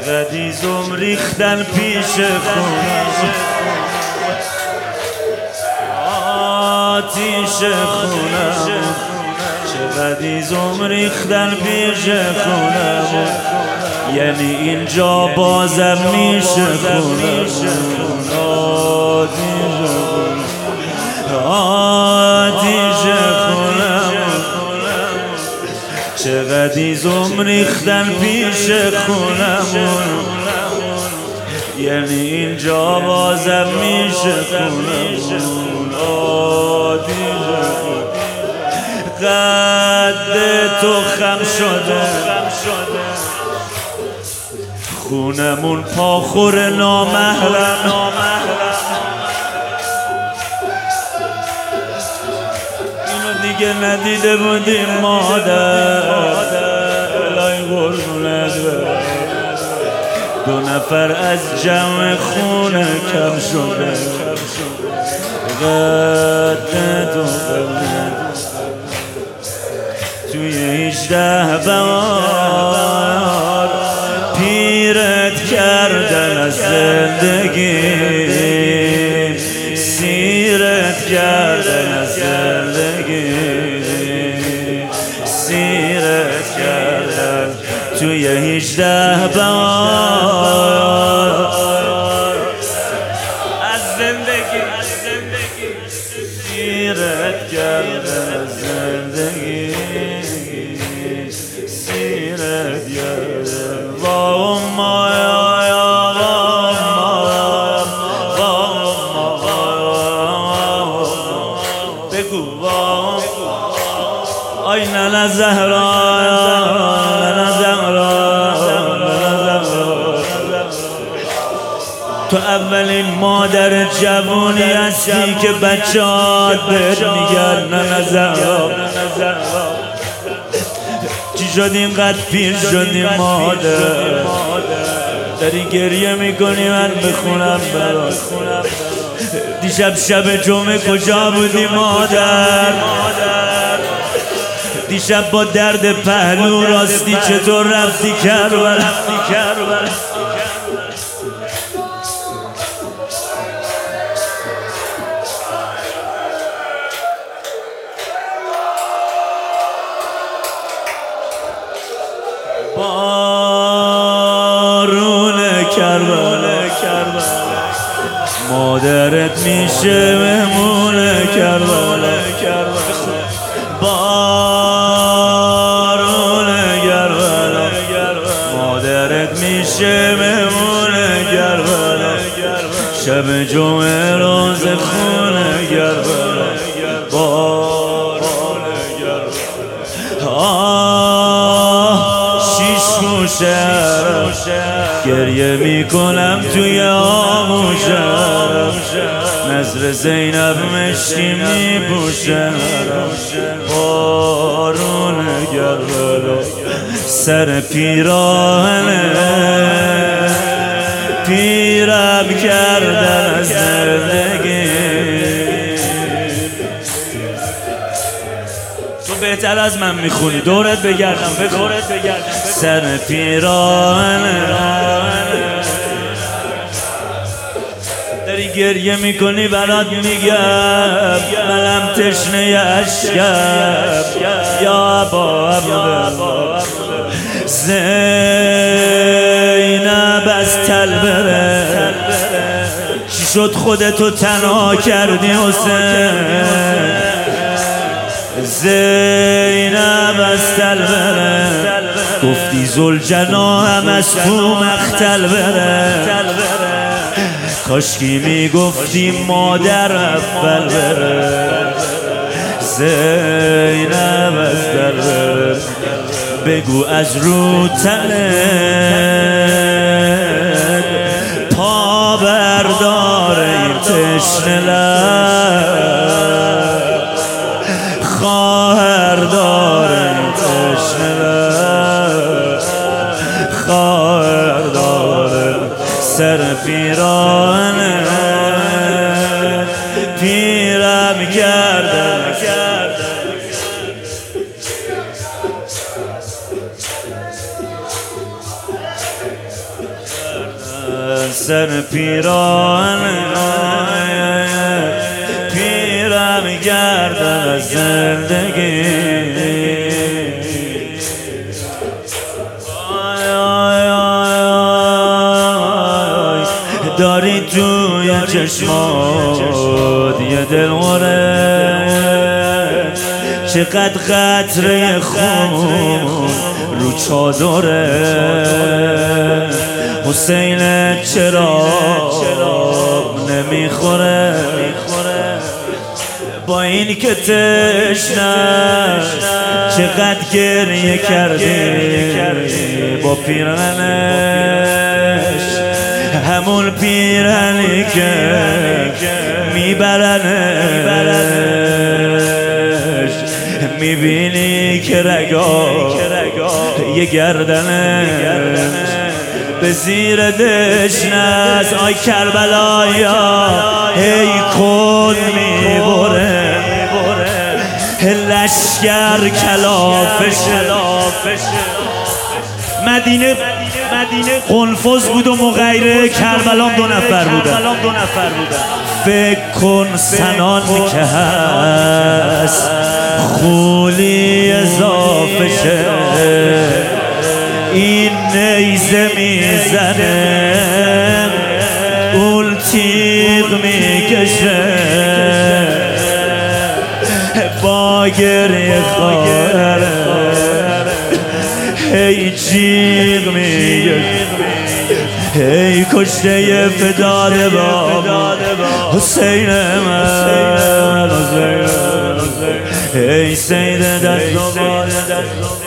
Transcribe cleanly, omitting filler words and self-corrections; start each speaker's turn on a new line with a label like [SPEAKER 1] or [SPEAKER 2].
[SPEAKER 1] چقدر ایزم ریختن پیش خونم، آتیش خونم، چقدر ایزم ریختن پیش خونم، یعنی اینجا بازم میشه خونم، آتیش خونم، چقدر ایزم ریختن پیش خونم، یعنی اینجا بازم میشه خونم، آتیش قد تو خم شده، خونمون پاخور نامحرم، اینو دیگه ندیده بودیم مادر، الهی قربونت برم، 2 نفر از جمع خونه کم شده، قد تو توی 18 بهار پیرت کردن از زندگی، سیرت کردن از زندگی، سیرت کردن توی 18 بهار از زندگی، سیرت کردن از زندگی، سیرت کردن. آی ننه زهرا، ننه زهرا، تو اولین مادر جوانی هستی که بچه‌هات بهت میگن ننه زهرا. چی شد اینقدر پیر شدی مادر؟ داری گریه میکنی من بخونم برات. دیشب شب جمعه کجا بودی مادر؟ دیشب با درد پهلو راستی چطور رفتی کربلا؟ بارون کربلا مادرت میشه مهمون کربلا. بارون کربلا مادرت میشه مهمون کربلا. شب جمعه روز خونه کربلا. بارون کربلا شیش گوشم گریه میکنم توی آغوشم. نظر زینب مشکی میپوشم. بارون کربلا سر پیراهنه پیرم کردن از زندگی. تو بهتر از من میخونی، دورت بگردم بگو. سر پیراهنه داری گریه میکنی برات میگم منم تشنه اشکم. یا ابا زینب از تل بره. چی شد خودتو تنها کردی حسین؟ زینب از تل بره. گفتی زلجنا هم از تو مختل بره. کاشکی میگفتی مادر اول بره. زینب از در بره. بگو از رو تنت پا بردار این تشنه لب. خواهر دار این تشنه لب. خواهر دار سر پیرانه پیرم کردن. سر پیران پیرم گردم از زندگی داری توی چشمات یه دلوره چقدر قطره خون رو چادره حسین چرا نمیخوره با این که تشنه چقدر گریه کردی با پیرنش همون پیرنی که میبرنش میبینی که رگا یه گردنش به زیر دشنست آی کربلایا هی کن میبره لشگر کلافشه مدینه قنفذ بود و مغیره کربلام 2 نفر بودن فکر کن سنان که هست خولی اضافه شه این نیزه میزنه اون تیغ میکشه با گریه خاره هی جیغ میگه هی کشته فداد با حسین من هی سید دست و